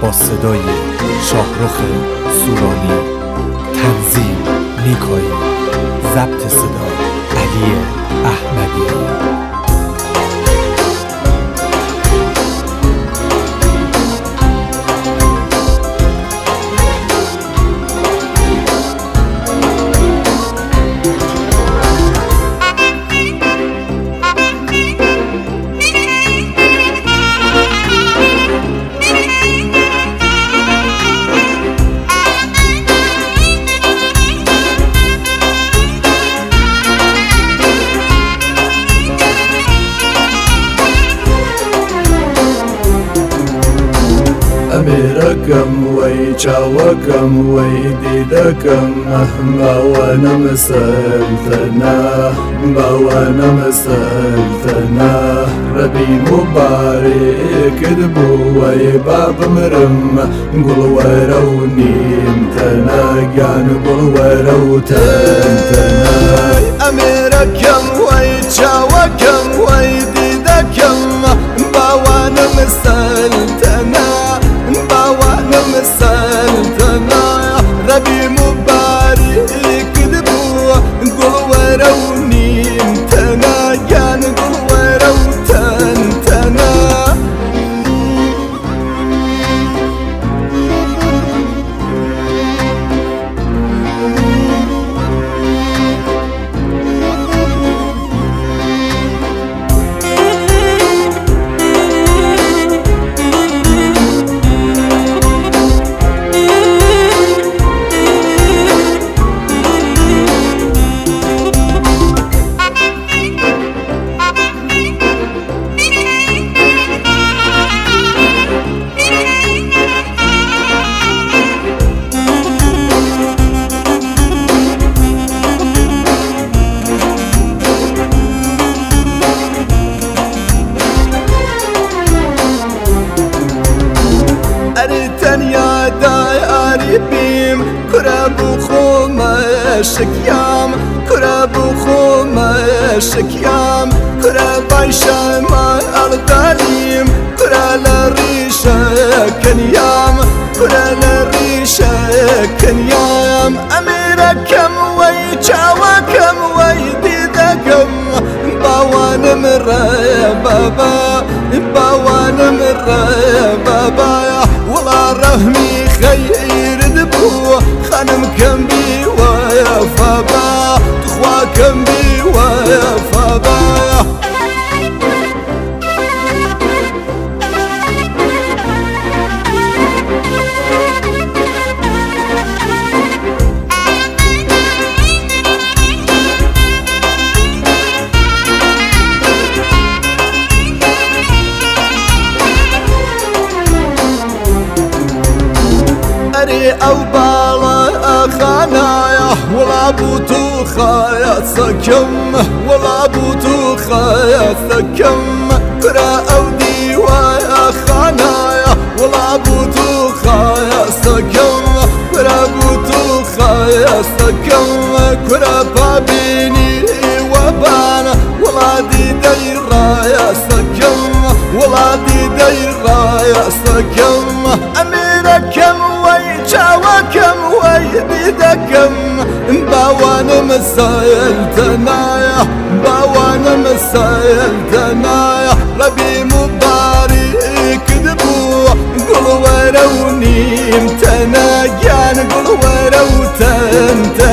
با صدای شاهرخ سورانی، تنظیم میکایی، ضبط صدا علی احمدی. أميركم ويجاوكم ويديدكم مهما وانا مسلتنا ما وانا مسلتنا ربي مبارك دبو ويباب مرم قل وروني امتنا قان قل وروتنتنا أميركم ويجاوكم ويديدكم ما وانا مسلتنا باوانا مسالتنا ربي مبارك دبو قل وروني امتنا كان قل وروتنتنا يا دايري بيم كرابو خوما شكيام كرابو خوما شكيام كراب شما الدليم كرال الريشة كنيام كرال الريشة كنيام أميركم ويجاوكم ويديدكم باوان مرابابا باوان مرابابا والله رحمي خير دبو خانم كم بي ويفابا تخوا كم بي ويفابا أو بالا خنايا ولا بوتو خايا سكم ولا بوتو خايا سكم كرا أو ديوايا خنايا ولا بوتو خايا سكم كرا بوتو خايا سكم كرا بابيني وبانا ولا دي ديرا يا سكم ولا دي ديرا يا سكم أميركم ويجاوكم ويديدكم باوانا مسايلتنا باوانا مسايلتنا ربي مبارك دبو قل وروني امتنا كان قل وروتنتنا